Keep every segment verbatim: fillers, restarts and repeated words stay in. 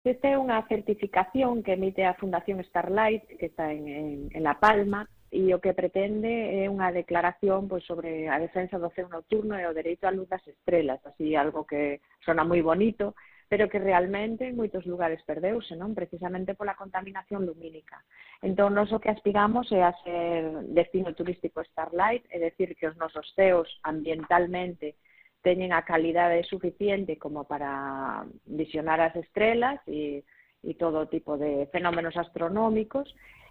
Esta é unha certificación que emite a Fundación Starlight, que está en, en, en La Palma, e o que pretende é unha declaración pois, sobre a defensa do ceo nocturno e o dereito á luz das estrelas, así algo que sona moi bonito, pero que realmente en moitos lugares perdeuse, non? Precisamente pola contaminación lumínica. Entón, nós o que aspiramos é a ser destino turístico Starlight, é dicir, que os nosos ceos ambientalmente teñen a calidade suficiente como para visionar as estrelas e, e todo tipo de fenómenos astronómicos.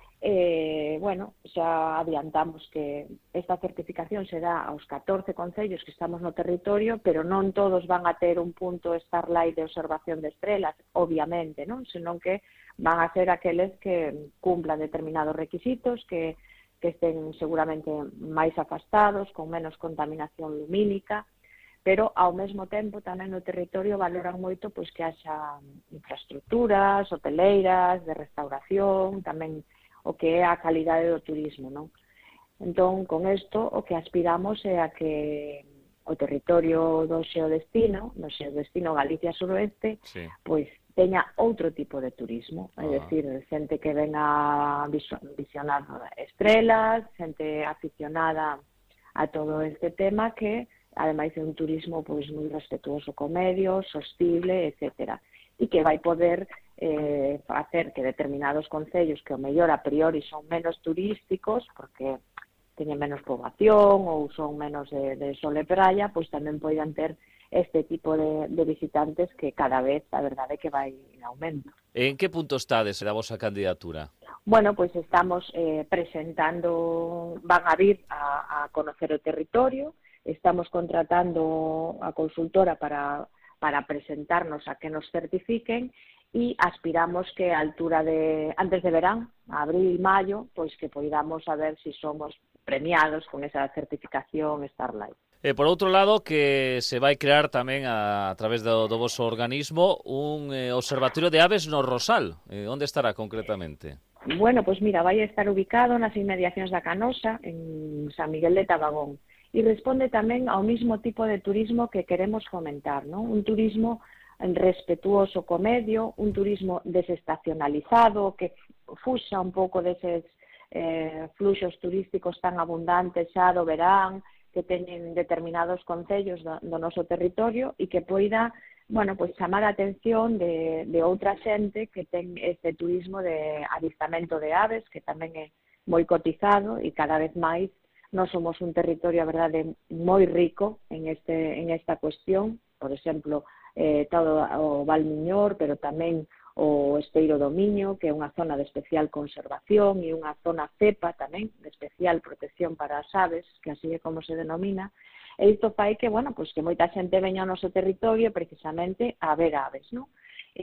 Eh, bueno, xa adiantamos que esta certificación se dá aos catorce concellos que estamos no territorio, pero non todos van a ter un punto Starlight de observación de estrelas, obviamente, non? Senón que van a ser aqueles que cumplan determinados requisitos, que, que estén seguramente máis afastados, con menos contaminación lumínica, pero ao mesmo tempo tamén no territorio valoran moito pois que haxa infraestructuras hoteleiras, de restauración, tamén o que é a calidade do turismo, non? Entón, con isto, o que aspiramos é a que o territorio do xeodestino, no xeodestino Galicia Suroeste, sí, pois teña outro tipo de turismo, é ah. dicir, xente que ven a visionar estrelas, xente aficionada a todo este tema que ademais é un turismo pois moi respetuoso co medio, sostible, etcétera, e que vai poder eh, facer que determinados concellos que o mellor a priori son menos turísticos, porque teñen menos poboación ou son menos de, de sol e praia, pois tamén poidan ter este tipo de, de visitantes que cada vez a verdade que vai en aumento. En que punto estades da vosa candidatura? Bueno, pois estamos eh, presentando, van a vir a, a conocer o territorio. Estamos contratando a consultora para, para presentarnos a que nos certifiquen e aspiramos que a altura de, antes de verán, abril, maio, pois que poidamos saber se si somos premiados con esa certificación Starlight. E por outro lado, que se vai crear tamén a, a través do, do vosso organismo un eh, observatorio de aves no Rosal. Eh, onde estará concretamente? Bueno, pois mira, vai estar ubicado nas inmediacións da Canosa, en San Miguel de Tabagón. E responde tamén ao mismo tipo de turismo que queremos fomentar, ¿no? Un turismo respetuoso co medio, un turismo desestacionalizado, que fuxa un pouco deses eh, fluxos turísticos tan abundantes xa do verán, que teñen determinados concellos do, do noso territorio e que poida, bueno, pois chamar a atención de, de outra xente que ten este turismo de avistamento de aves, que tamén é moi cotizado e cada vez máis. Nós somos un territorio, a verdade, moi rico en, este, en esta cuestión, por exemplo, eh, todo o Val Miñor, pero tamén o Esteiro do Miño, que é unha zona de especial conservación, e unha zona cepa tamén, de especial protección para as aves, que así é como se denomina, e isto fai que, bueno, pues que moita xente veña ao noso territorio precisamente a ver aves, non?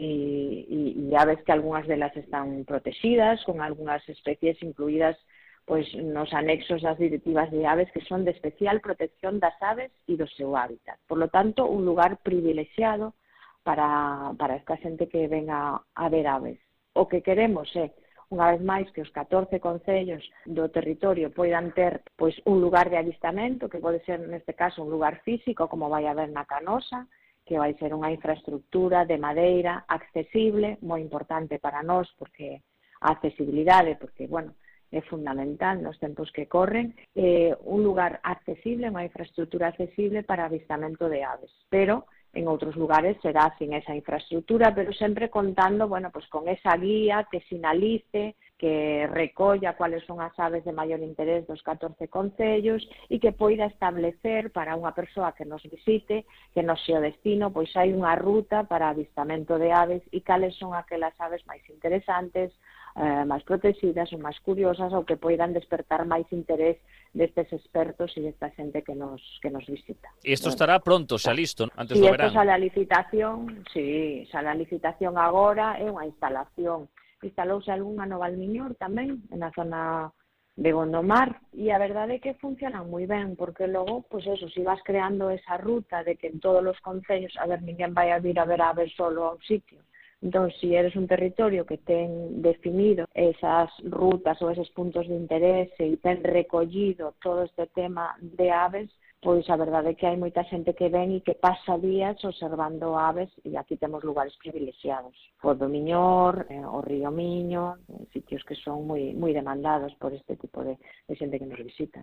E, e, e aves que algunhas delas están protegidas, con algunhas especies incluídas pois nos anexos das directivas de aves que son de especial protección das aves e do seu hábitat. Por lo tanto, un lugar privilexiado para, para esta xente que ven a, a ver aves. O que queremos é, unha vez máis, que os catorce concellos do territorio poidan ter pois un lugar de avistamento, que pode ser, neste caso, un lugar físico, como vai haber na Canosa, que vai ser unha infraestructura de madeira accesible, moi importante para nós, porque a accesibilidade, porque, bueno, é fundamental nos tempos que corren, eh, un lugar accesible, unha infraestructura accesible para avistamento de aves, pero en outros lugares será sin esa infraestructura, pero sempre contando, bueno, pues con esa guía que sinalice, que recolla cuáles son as aves de maior interés dos catorce concellos e que poida establecer para unha persoa que nos visite, que no seu destino, pois hai unha ruta para avistamento de aves e cales son aquelas aves máis interesantes, eh, máis protegidas ou máis curiosas ou que poidan despertar máis interés destes expertos e desta xente que nos que nos visita. E isto estará pronto, xa listo, antes sí, do verán. Si isto xa a licitación, sí, xa a licitación agora é unha instalación. Instalouse algunha no Val Miñor tamén, na zona de Gondomar, e a verdade é que funcionan moi ben, porque logo, pois pues eso, si vas creando esa ruta de que en todos os concellos, a ver, ninguén vai a vir a ver a ver solo a un sitio. Entón, si eres un territorio que ten definido esas rutas ou eses puntos de interés e ten recollido todo este tema de aves, pois a verdade é que hai moita xente que ven e que pasa días observando aves e aquí temos lugares privilexiados. O do Miñor, eh, o río Miño, sitios que son moi moi demandados por este tipo de, de xente que nos visita.